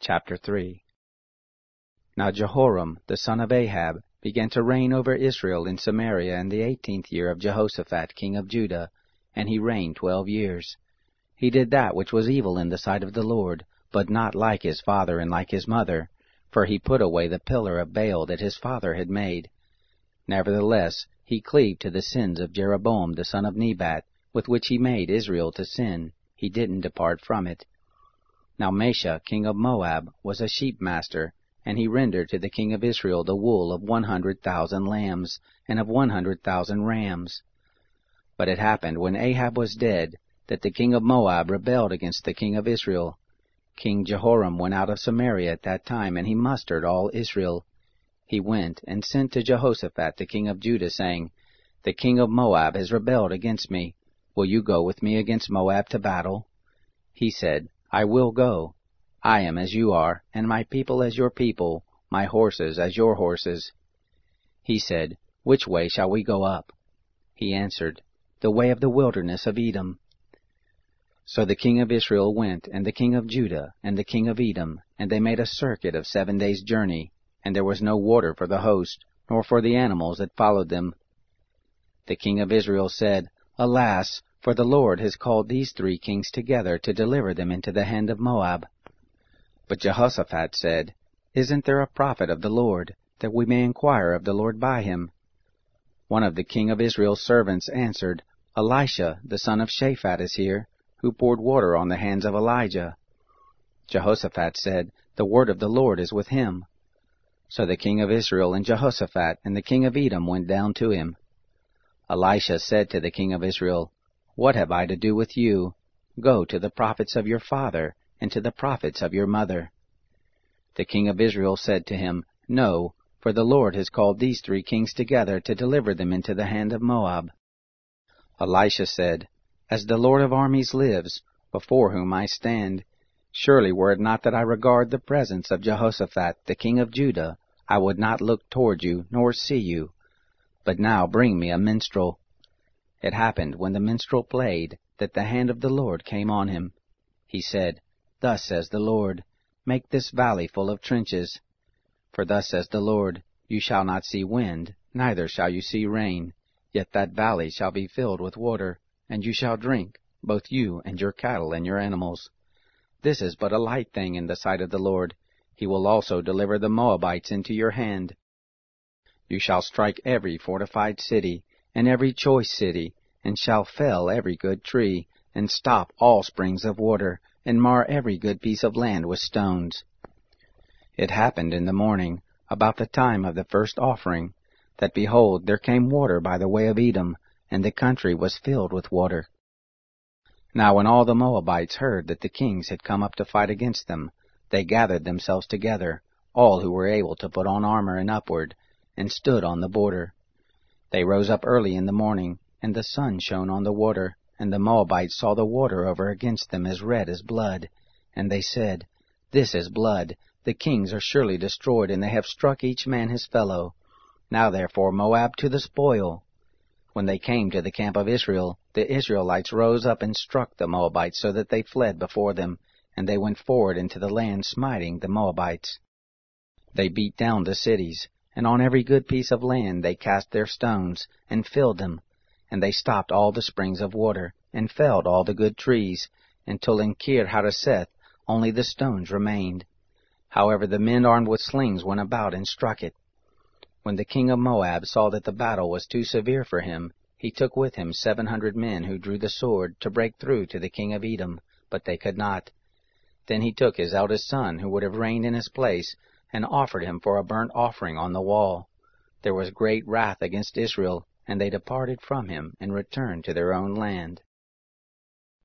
Chapter 3. Now Jehoram, the son of Ahab, began to reign over Israel in Samaria in the 18th year of Jehoshaphat king of Judah, and he reigned 12 years. He did that which was evil in the sight of the Lord, but not like his father and like his mother, for he put away the pillar of Baal that his father had made. Nevertheless, he cleaved to the sins of Jeroboam the son of Nebat, with which he made Israel to sin. He didn't depart from it. Now Mesha, king of Moab, was a sheep master, and he rendered to the king of Israel the wool of 100,000 lambs, and of 100,000 rams. But it happened, when Ahab was dead, that the king of Moab rebelled against the king of Israel. King Jehoram went out of Samaria at that time, and he mustered all Israel. He went and sent to Jehoshaphat the king of Judah, saying, The king of Moab has rebelled against me. Will you go with me against Moab to battle? He said, I will go. I am as you are, and my people as your people, my horses as your horses. He said, Which way shall we go up? He answered, The way of the wilderness of Edom. So the king of Israel went, and the king of Judah, and the king of Edom, and they made a circuit of 7 days' journey, and there was no water for the host, nor for the animals that followed them. The king of Israel said, Alas, for the Lord has called these 3 kings together to deliver them into the hand of Moab. But Jehoshaphat said, Isn't there a prophet of the Lord, that we may inquire of the Lord by him? One of the king of Israel's servants answered, Elisha, the son of Shaphat, is here, who poured water on the hands of Elijah. Jehoshaphat said, The word of the Lord is with him. So the king of Israel and Jehoshaphat and the king of Edom went down to him. Elisha said to the king of Israel, What have I to do with you? Go to the prophets of your father, and to the prophets of your mother. The king of Israel said to him, No, for the Lord has called these 3 kings together to deliver them into the hand of Moab. Elisha said, As the Lord of armies lives, before whom I stand, surely were it not that I regard the presence of Jehoshaphat the king of Judah, I would not look toward you, nor see you. But now bring me a minstrel. It happened, when the minstrel played, that the hand of the Lord came on him. He said, Thus says the Lord, Make this valley full of trenches. For thus says the Lord, You shall not see wind, neither shall you see rain, yet that valley shall be filled with water, and you shall drink, both you and your cattle and your animals. This is but a light thing in the sight of the Lord. He will also deliver the Moabites into your hand. You shall strike every fortified city, and every choice city, and shall fell every good tree, and stop all springs of water, and mar every good piece of land with stones. It happened in the morning, about the time of the first offering, that behold, there came water by the way of Edom, and the country was filled with water. Now when all the Moabites heard that the kings had come up to fight against them, they gathered themselves together, all who were able to put on armor and upward, and stood on the border. They rose up early in the morning, and the sun shone on the water, and the Moabites saw the water over against them as red as blood. And they said, This is blood. The kings are surely destroyed, and they have struck each man his fellow. Now therefore Moab to the spoil. When they came to the camp of Israel, the Israelites rose up and struck the Moabites, so that they fled before them, and they went forward into the land, smiting the Moabites. They beat down the cities, and on every good piece of land they cast their stones, and filled them. And they stopped all the springs of water, and felled all the good trees, until in Kir-Hareseth only the stones remained. However the men armed with slings went about and struck it. When the king of Moab saw that the battle was too severe for him, he took with him 700 men who drew the sword to break through to the king of Edom, but they could not. Then he took his eldest son, who would have reigned in his place, and offered him for a burnt offering on the wall. There was great wrath against Israel, and they departed from him and returned to their own land.